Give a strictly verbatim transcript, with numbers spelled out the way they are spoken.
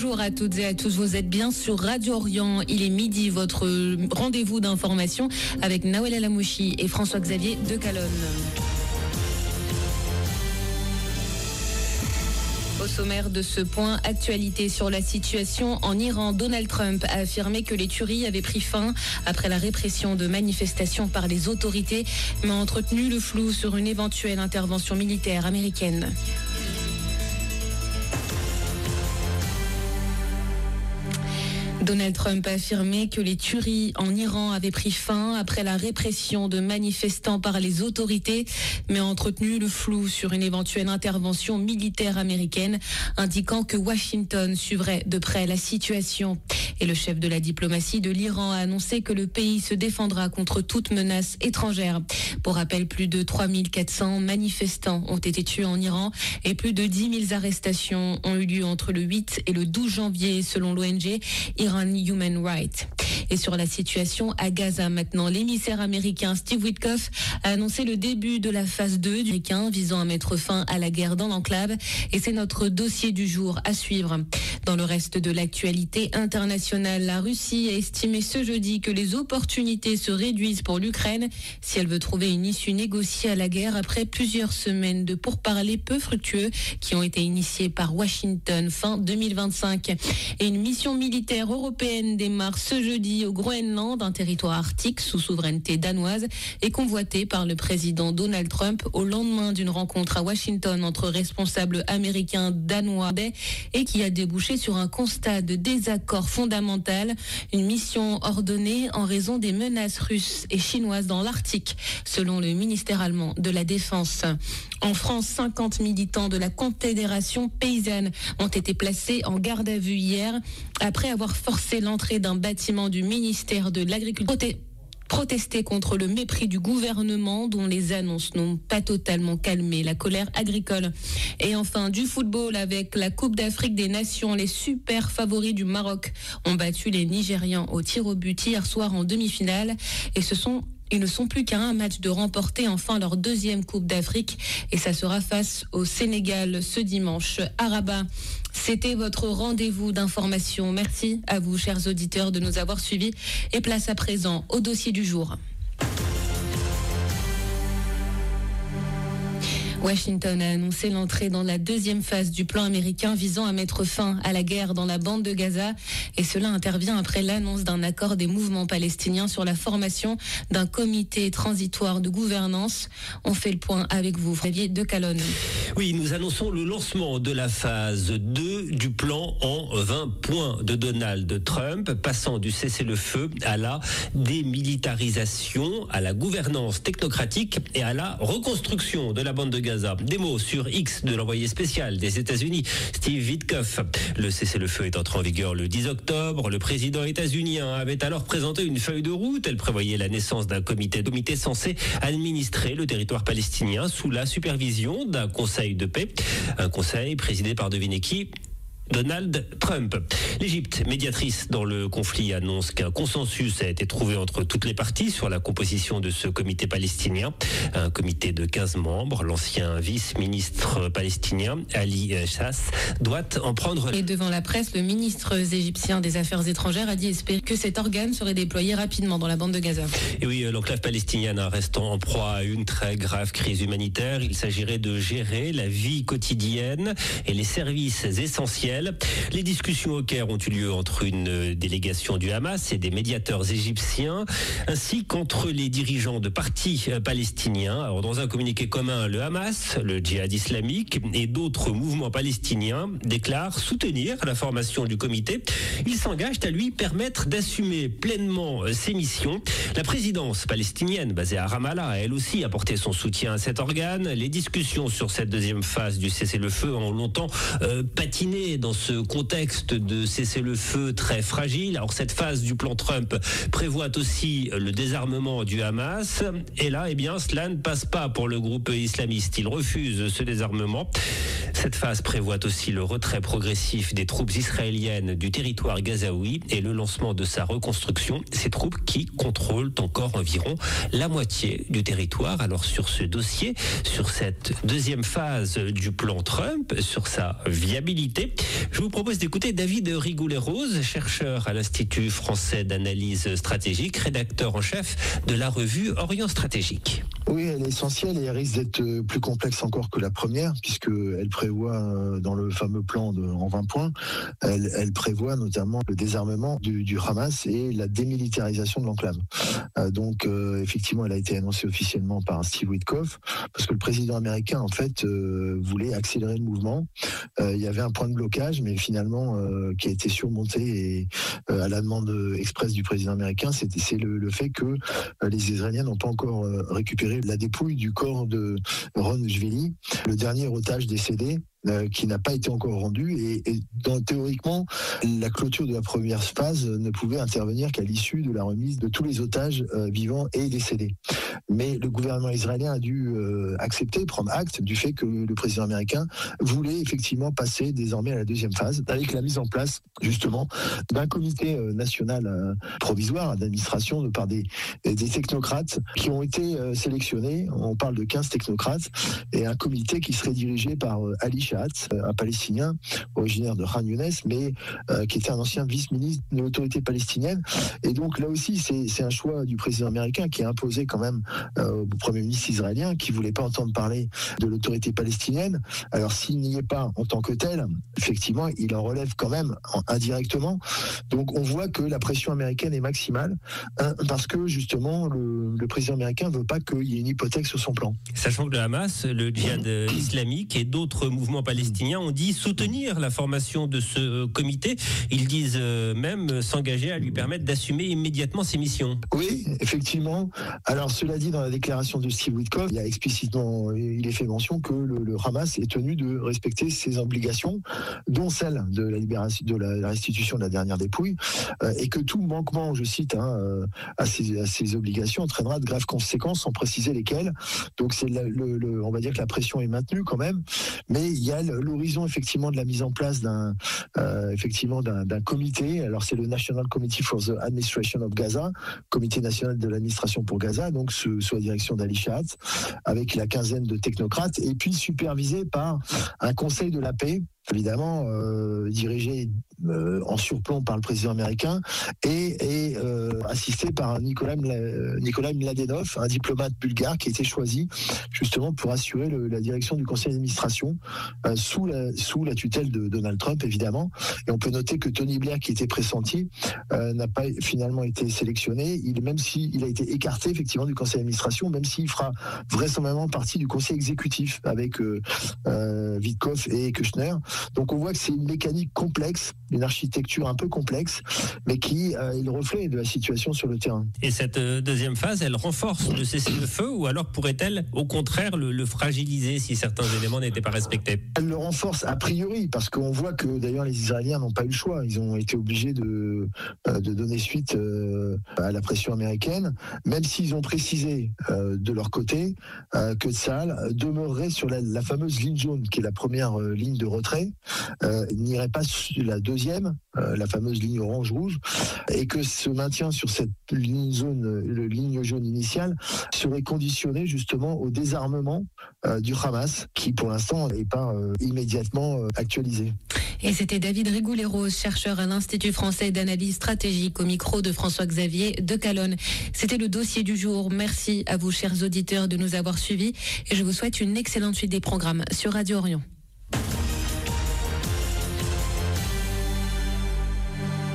Bonjour à toutes et à tous, vous êtes bien sur Radio Orient. Il est midi, votre rendez-vous d'information avec Nawel Alamouchi et François-Xavier de Calonne. Au sommaire de ce point, actualité sur la situation en Iran. Donald Trump a affirmé que les tueries avaient pris fin après la répression de manifestations par les autorités, mais a entretenu le flou sur une éventuelle intervention militaire américaine. Donald Trump a affirmé que les tueries en Iran avaient pris fin après la répression de manifestants par les autorités, mais a entretenu le flou sur une éventuelle intervention militaire américaine, indiquant que Washington suivrait de près la situation. Et le chef de la diplomatie de l'Iran a annoncé que le pays se défendra contre toute menace étrangère. Pour rappel, plus de trois mille quatre cents manifestants ont été tués en Iran et plus de dix mille arrestations ont eu lieu entre le huit et le douze janvier, selon l'O N G Iran Human Rights. Et sur la situation à Gaza maintenant, l'émissaire américain Steve Witkoff a annoncé le début de la phase deux du Américain visant à mettre fin à la guerre dans l'enclave. Et c'est notre dossier du jour à suivre. Dans le reste de l'actualité internationale, la Russie a estimé ce jeudi que les opportunités se réduisent pour l'Ukraine si elle veut trouver une issue négociée à la guerre après plusieurs semaines de pourparlers peu fructueux qui ont été initiés par Washington fin deux mille vingt-cinq. Et une mission militaire européenne démarre ce jeudi au Groenland, un territoire arctique sous souveraineté danoise et convoité par le président Donald Trump au lendemain d'une rencontre à Washington entre responsables américains, danois et qui a débouché sur un constat de désaccord fondamental, une mission ordonnée en raison des menaces russes et chinoises dans l'Arctique, selon le ministère allemand de la Défense. En France, cinquante militants de la Confédération paysanne ont été placés en garde à vue hier après avoir forcé l'entrée d'un bâtiment du ministère de l'Agriculture. Protester contre le mépris du gouvernement dont les annonces n'ont pas totalement calmé la colère agricole. Et enfin, du football avec la Coupe d'Afrique des Nations. Les super favoris du Maroc ont battu les Nigérians au tir au but hier soir en demi-finale. Et ce sont Ils ne sont plus qu'à un match de remporter enfin leur deuxième Coupe d'Afrique et ça sera face au Sénégal ce dimanche à Rabat. C'était votre rendez-vous d'information. Merci à vous, chers auditeurs, de nous avoir suivis et place à présent au dossier du jour. Washington a annoncé l'entrée dans la deuxième phase du plan américain visant à mettre fin à la guerre dans la bande de Gaza. Et cela intervient après l'annonce d'un accord des mouvements palestiniens sur la formation d'un comité transitoire de gouvernance. On fait le point avec vous, Xavier de Calonne. Oui, nous annonçons le lancement de la phase deux du plan en vingt points de Donald Trump, passant du cessez-le-feu à la démilitarisation, à la gouvernance technocratique et à la reconstruction de la bande de Gaza. Des mots sur X de l'envoyé spécial des États-Unis, Steve Witkoff. Le cessez-le-feu est entré en vigueur le dix octobre. Le président états-unien avait alors présenté une feuille de route. Elle prévoyait la naissance d'un comité, comité censé administrer le territoire palestinien sous la supervision d'un conseil de paix. Un conseil présidé par, devinez qui ? Donald Trump. L'Égypte, médiatrice dans le conflit, annonce qu'un consensus a été trouvé entre toutes les parties sur la composition de ce comité palestinien. Un comité de quinze membres. L'ancien vice-ministre palestinien, Ali Chass, doit en prendre... Et devant la presse, le ministre égyptien des Affaires étrangères a dit espérer que cet organe serait déployé rapidement dans la bande de Gaza. Et oui, l'enclave palestinienne restant en proie à une très grave crise humanitaire. Il s'agirait de gérer la vie quotidienne et les services essentiels. Les discussions au Caire ont eu lieu entre une délégation du Hamas et des médiateurs égyptiens, ainsi qu'entre les dirigeants de partis palestiniens. Alors, dans un communiqué commun, le Hamas, le djihad islamique et d'autres mouvements palestiniens déclarent soutenir la formation du comité. Ils s'engagent à lui permettre d'assumer pleinement ses missions. La présidence palestinienne, basée à Ramallah, a elle aussi apporté son soutien à cet organe. Les discussions sur cette deuxième phase du cessez-le-feu ont longtemps euh, patiné dans ce contexte de cessez-le-feu très fragile. Alors cette phase du plan Trump prévoit aussi le désarmement du Hamas. Et là, eh bien, cela ne passe pas pour le groupe islamiste. Il refuse ce désarmement. Cette phase prévoit aussi le retrait progressif des troupes israéliennes du territoire gazaoui et le lancement de sa reconstruction. Ces troupes qui contrôlent encore environ la moitié du territoire. Alors sur ce dossier, sur cette deuxième phase du plan Trump, sur sa viabilité, Je vous propose d'écouter David Rigoulet-Rose, chercheur à l'Institut français d'analyse stratégique, rédacteur en chef de la revue Orient Stratégique. Oui, elle est essentielle et elle risque d'être plus complexe encore que la première, puisqu'elle prévoit, dans le fameux plan de, en vingt points, elle, elle prévoit notamment le désarmement du, du Hamas et la démilitarisation de l'enclave. Euh, donc, euh, effectivement, elle a été annoncée officiellement par Steve Witkoff, parce que le président américain, en fait, euh, voulait accélérer le mouvement. Euh, il y avait un point de blocage, mais finalement, euh, qui a été surmonté et euh, à la demande expresse du président américain, c'était, c'est le, le fait que euh, les Israéliens n'ont pas encore euh, récupéré la dépouille du corps de Ron Shvili, le dernier otage décédé, euh, qui n'a pas été encore rendu. Et, et dans, théoriquement, la clôture de la première phase ne pouvait intervenir qu'à l'issue de la remise de tous les otages euh, vivants et décédés. Mais le gouvernement israélien a dû euh, accepter, prendre acte du fait que le président américain voulait effectivement passer désormais à la deuxième phase, avec la mise en place justement d'un comité euh, national euh, provisoire d'administration de par des, des technocrates qui ont été euh, sélectionnés. On parle de quinze technocrates et un comité qui serait dirigé par euh, Ali Shahat, un Palestinien originaire de Khan Younes, mais euh, qui était un ancien vice-ministre de l'autorité palestinienne. Et donc là aussi, c'est, c'est un choix du président américain qui a imposé quand même euh, au premier ministre israélien qui voulait pas entendre parler de l'autorité palestinienne. Alors s'il n'y est pas en tant que tel, effectivement, il en relève quand même indirectement. Donc on voit que la pression américaine est maximale hein, parce que justement le, le président américain veut pas qu'il y ait une hypothèque sur son plan. Sachant que le Hamas, le djihad islamique et d'autres mouvements palestiniens ont dit soutenir la formation de ce comité. Ils disent même s'engager à lui permettre d'assumer immédiatement ses missions. Oui, effectivement. Alors cela dit, dans la déclaration de Steve Witkoff, il y a explicitement, il est fait mention que le, le Hamas est tenu de respecter ses obligations, dont celle de la libération, de la, la restitution de la dernière dépouille, euh, et que tout manquement, je cite, hein, euh, à, ces, à ces obligations entraînera de graves conséquences, sans préciser lesquelles. Donc c'est le, le, le, on va dire que la pression est maintenue quand même, mais il y a l'horizon effectivement de la mise en place d'un, euh, effectivement d'un, d'un comité. Alors c'est le National Committee for the Administration of Gaza, comité national de l'administration pour Gaza, donc sous, sous la direction d'Ali Shahat, avec la quinzaine de technocrates, et puis supervisé par un conseil de la paix, évidemment euh, dirigé euh, en surplomb par le président américain et, et euh, assisté par Nikolai, Nikolai Mladenov, un diplomate bulgare qui a été choisi justement pour assurer le, la direction du conseil d'administration euh, sous, la, sous la tutelle de Donald Trump, évidemment. Et on peut noter que Tony Blair, qui était pressenti, euh, n'a pas finalement été sélectionné, il, même s'il a été écarté effectivement du conseil d'administration, même s'il fera vraisemblablement partie du conseil exécutif avec euh, euh, Witkoff et Kushner. Donc on voit que c'est une mécanique complexe, une architecture un peu complexe, mais qui euh, est le reflet de la situation sur le terrain. Et cette euh, deuxième phase, elle renforce le cessez-le-feu ou alors pourrait-elle au contraire le, le fragiliser si certains éléments n'étaient pas respectés? Elle le renforce a priori, parce qu'on voit que d'ailleurs les Israéliens n'ont pas eu le choix. Ils ont été obligés de, euh, de donner suite euh, à la pression américaine, même s'ils ont précisé euh, de leur côté euh, que Tsahal demeurerait sur la, la fameuse ligne jaune, qui est la première euh, ligne de retrait, euh, n'irait pas sur la deuxième, euh, la fameuse ligne orange-rouge, et que ce maintien sur cette ligne zone, le ligne jaune initiale, serait conditionné justement au désarmement euh, du Hamas, qui pour l'instant n'est pas euh, immédiatement euh, actualisé. Et c'était David Rigoulet-Rose, chercheur à l'Institut français d'analyse stratégique, au micro de François-Xavier de Calonne. C'était le dossier du jour. Merci à vous, chers auditeurs, de nous avoir suivis, et je vous souhaite une excellente suite des programmes sur Radio Orient.